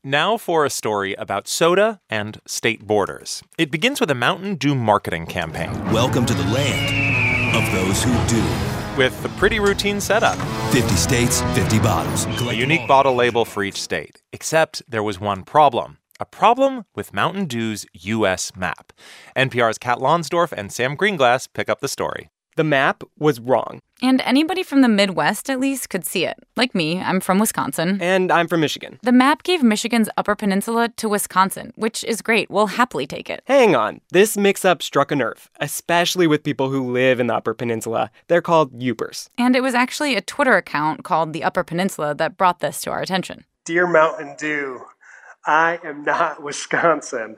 Now for a story about soda and state borders. It begins with a Mountain Dew marketing campaign. Welcome to the land of those who do. With a pretty routine setup. 50 states, 50 bottles. A unique bottle label for each state. Except there was one problem. A problem with Mountain Dew's U.S. map. NPR's Kat Lonsdorf and Sam Greenglass pick up the story. The map was wrong. And anybody from the Midwest, at least, could see it. Like me, I'm from Wisconsin. And I'm from Michigan. The map gave Michigan's Upper Peninsula to Wisconsin, which is great. We'll happily take it. Hang on. This mix-up struck a nerve, especially with people who live in the Upper Peninsula. They're called Yoopers. And it was actually a Twitter account called the Upper Peninsula that brought this to our attention. Dear Mountain Dew, I am not Wisconsin.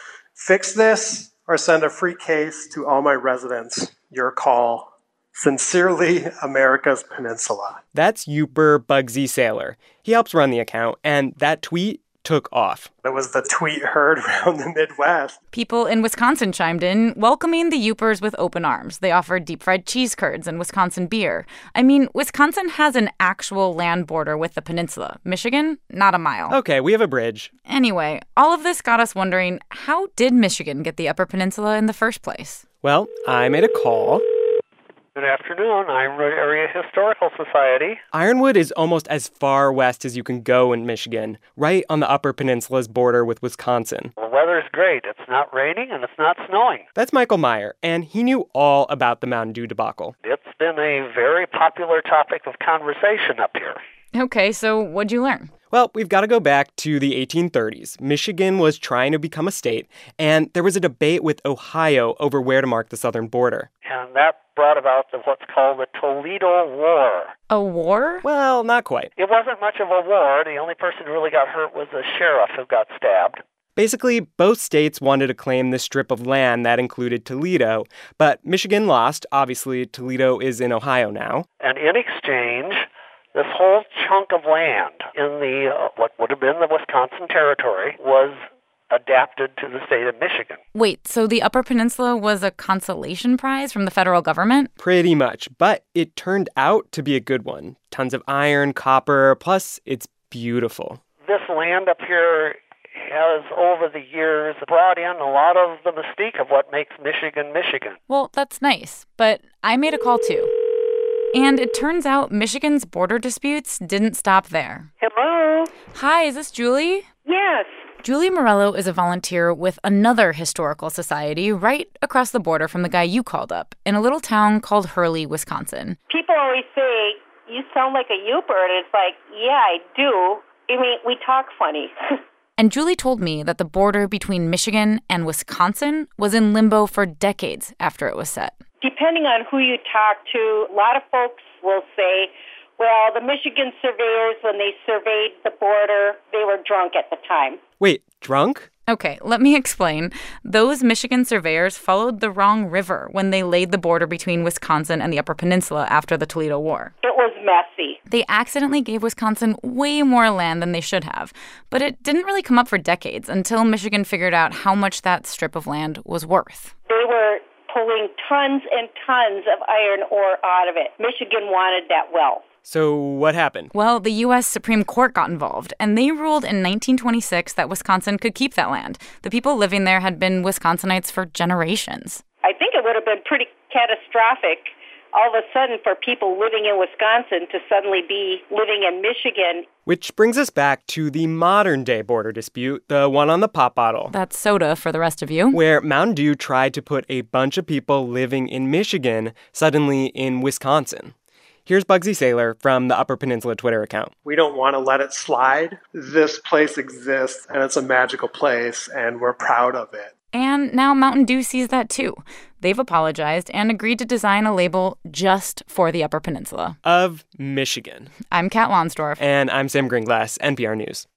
Fix this or send a free case to all my residents. Your call. Sincerely, America's Peninsula. That's Yooper Bugsy Sailor. He helps run the account, and that tweet took off. It was the tweet heard around the Midwest. People in Wisconsin chimed in, welcoming the Yoopers with open arms. They offered deep-fried cheese curds and Wisconsin beer. I mean, Wisconsin has an actual land border with the peninsula. Michigan, not a mile. Okay, we have a bridge. Anyway, all of this got us wondering, how did Michigan get the Upper Peninsula in the first place? Well, I made a call. Good afternoon. Ironwood Area Historical Society. Ironwood is almost as far west as you can go in Michigan, right on the Upper Peninsula's border with Wisconsin. The weather's great. It's not raining and it's not snowing. That's Michael Meyer, and he knew all about the Mountain Dew debacle. It's been a very popular topic of conversation up here. Okay, so what'd you learn? Well, we've got to go back to the 1830s. Michigan was trying to become a state, and there was a debate with Ohio over where to mark the southern border. And that brought about what's called the Toledo War. A war? Well, not quite. It wasn't much of a war. The only person who really got hurt was the sheriff who got stabbed. Basically, both states wanted to claim this strip of land that included Toledo, but Michigan lost. Obviously, Toledo is in Ohio now. And in exchange, this whole chunk of land in the what would have been the Wisconsin Territory was adapted to the state of Michigan. Wait, so the Upper Peninsula was a consolation prize from the federal government? Pretty much, but it turned out to be a good one. Tons of iron, copper, plus it's beautiful. This land up here has, over the years, brought in a lot of the mystique of what makes Michigan, Michigan. Well, that's nice, but I made a call too. And it turns out Michigan's border disputes didn't stop there. Hello? Hi, is this Julie? Yes. Julie Morello is a volunteer with another historical society right across the border from the guy you called up, in a little town called Hurley, Wisconsin. People always say, you sound like a Yooper, and it's like, yeah, I do. I mean, we talk funny. And Julie told me that the border between Michigan and Wisconsin was in limbo for decades after it was set. Depending on who you talk to, a lot of folks will say, well, the Michigan surveyors, when they surveyed the border, they were drunk at the time. Wait, drunk? Okay, let me explain. Those Michigan surveyors followed the wrong river when they laid the border between Wisconsin and the Upper Peninsula after the Toledo War. It was messy. They accidentally gave Wisconsin way more land than they should have, but it didn't really come up for decades until Michigan figured out how much that strip of land was worth. They were pulling tons and tons of iron ore out of it. Michigan wanted that wealth. So what happened? Well, the U.S. Supreme Court got involved, and they ruled in 1926 that Wisconsin could keep that land. The people living there had been Wisconsinites for generations. I think it would have been pretty catastrophic all of a sudden for people living in Wisconsin to suddenly be living in Michigan. Which brings us back to the modern-day border dispute, the one on the pop bottle. That's soda for the rest of you. Where Mountain Dew tried to put a bunch of people living in Michigan suddenly in Wisconsin. Here's Bugsy Sailor from the Upper Peninsula Twitter account. We don't want to let it slide. This place exists, and it's a magical place, and we're proud of it. And now Mountain Dew sees that too. They've apologized and agreed to design a label just for the Upper Peninsula. Of Michigan. I'm Kat Lonsdorf. And I'm Sam Greenglass, NPR News.